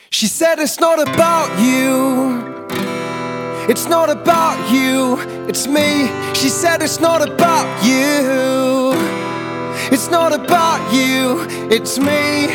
She said it's not about you, it's not about you, it's me. She said it's not about you, it's not about you, it's me.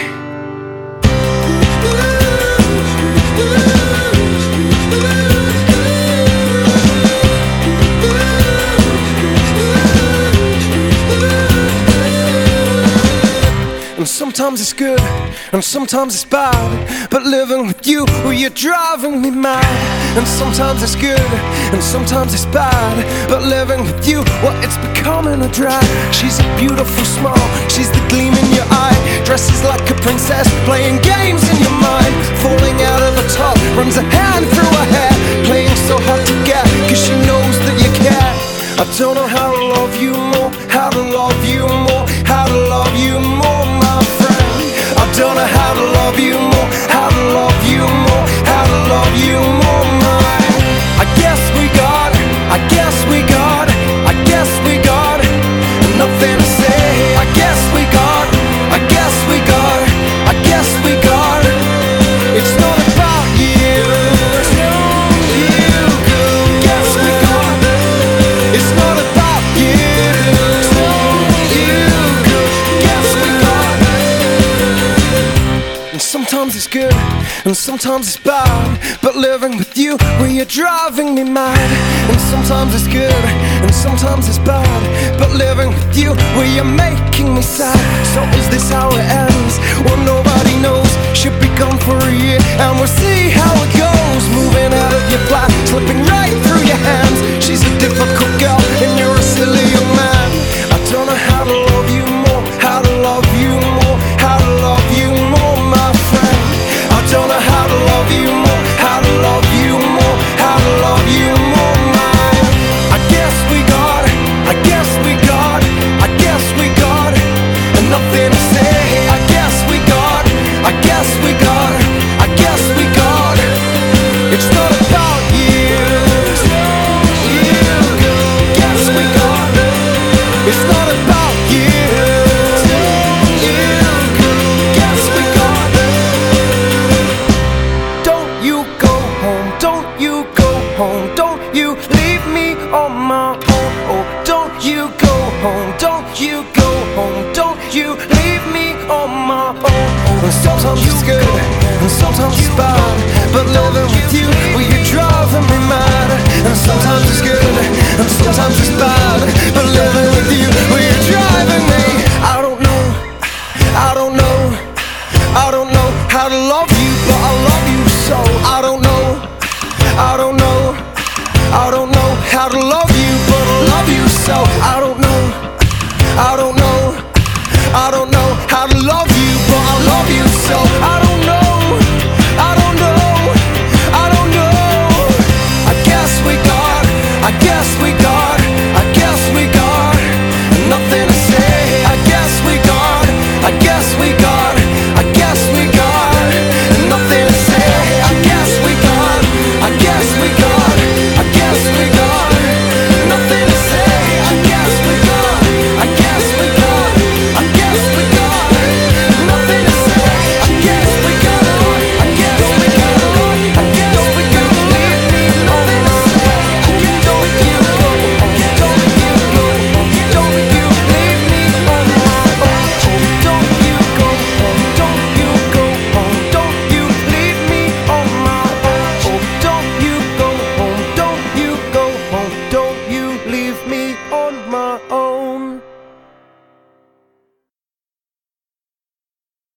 And sometimes it's good, and sometimes it's bad, but living with you, well, you're driving me mad. And sometimes it's good, and sometimes it's bad, but living with you, well, it's becoming a drag. She's a beautiful smile, she's the gleam in your eye, dresses like a princess, playing games in your mind. Falling out of a top, runs a hand through her hair, playing so hard to get, cause she knows that you care. I don't know how to love you more, how to love you more, how to love you more, my friend. I don't know how to love you more, how to love you more, how to love you more, my. I guess we got nothing to say. I guess we got it's not about you, it's not you, guess we got it's not about you, it's not you, guess we got. And sometimes it's good, and sometimes it's bad, but living with you, well, you're driving me mad. And sometimes it's good, and sometimes it's bad, but living with you, well, you're making me sad. So is this how it ends? Well, nobody knows. Should be gone for a year, and we'll see how it goes. Moving out of your flat, slipping right through your hands. She's a difficult girl, and you're a silly young man. I don't know how to love you more, how to love you more, how to love you more, my friend. I don't know how to love you more, how to love you more, how to love you more, my. I guess we got nothing to say. I guess we got it's not about you, it's not you, guess we got it's not about you, it's not you, guess we got. Don't you go home, don't you go home, don't you leave me on my own. Oh, don't you go home, don't you go home, don't you leave me on my own. And sometimes it's good, and sometimes it's bad, but living with you, well, you're driving me mad. And sometimes it's good,